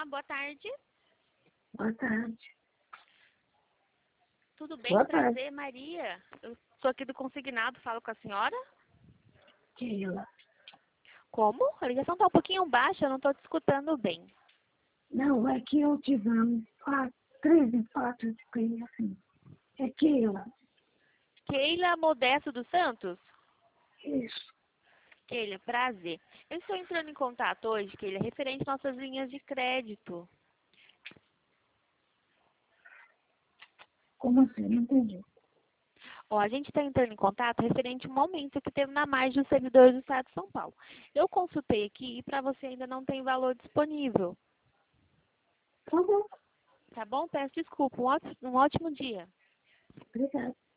boa tarde. Boa tarde. Tudo bem? Boa Prazer, tarde. Maria. Eu sou aqui do consignado, falo com a senhora. Keila. Como? A ligação está um pouquinho baixa, eu não estou te escutando bem. Não, é que eu tivemos 3 infartos de cria, assim. É Keila. Keila Modesto dos Santos? Isso. Keila, prazer. Eu estou entrando em contato hoje, Keila, referente às nossas linhas de crédito. Como assim? Não entendi. Ó, a gente está entrando em contato referente ao aumento que teve na margem dos servidores do Estado de São Paulo. Eu consultei aqui e para você ainda não tem valor disponível. Tá bom. Tá bom? Peço desculpa. Um ótimo dia. Obrigada.